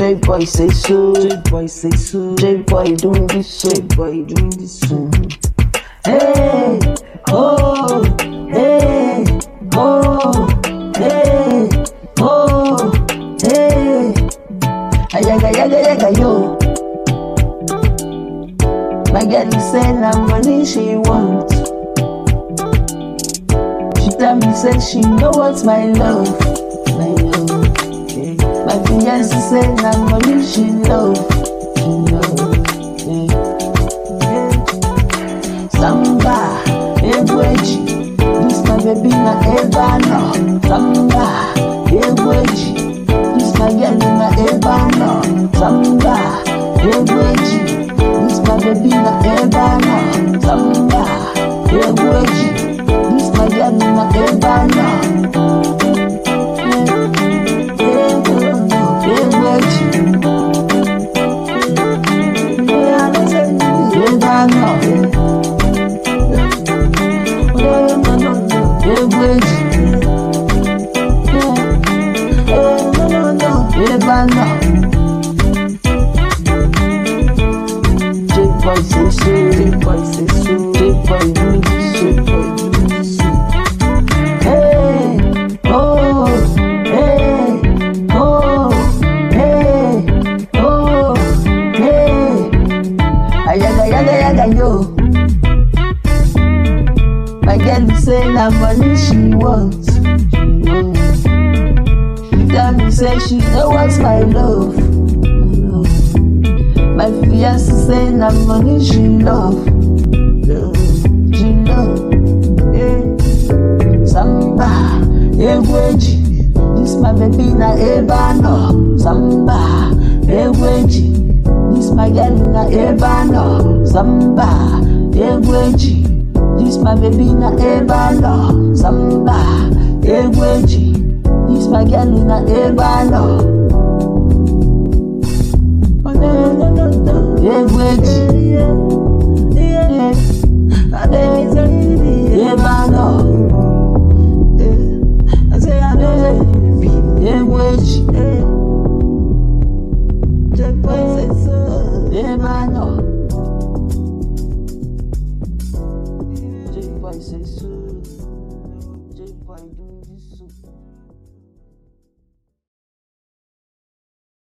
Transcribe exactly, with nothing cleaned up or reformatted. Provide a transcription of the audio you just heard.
J boy say so, J boy say so, J boy doing this so, J boy doing this so. Hey, oh, hey, oh, hey, oh, hey, ayaga yaga yaga yo. My girl say na money she want. She tell me say she know what's my love, my love. Yeah. My fiancé say na money she love, she love. Yeah. Yeah. Samba, Egweji, this my baby na Ebano. Samba, Egweji, this my girl na Ebano. Samba, Egweji, this my baby na Ebano. Samba, Egweji, this my girl na Ebano. Egweji, Ebano. J boy say so, J boy say so, J boy do this, J boy do this. Hey, oh, hey, oh, hey, oh, hey. Ayaga yaga yaga yo. My girl say na money she wants. She tell me say she know what's my love. My fiancé say na money she love. She love. Yeah. Samba, Egweji, this my baby na Ebano. Samba, Egweji, this my girl na Ebano. Samba, Egweji, this my baby na Ebano. Samba, Egweji, this my girl na Ebano. Egweji, Ebano. I say I know Egweji, Ebano.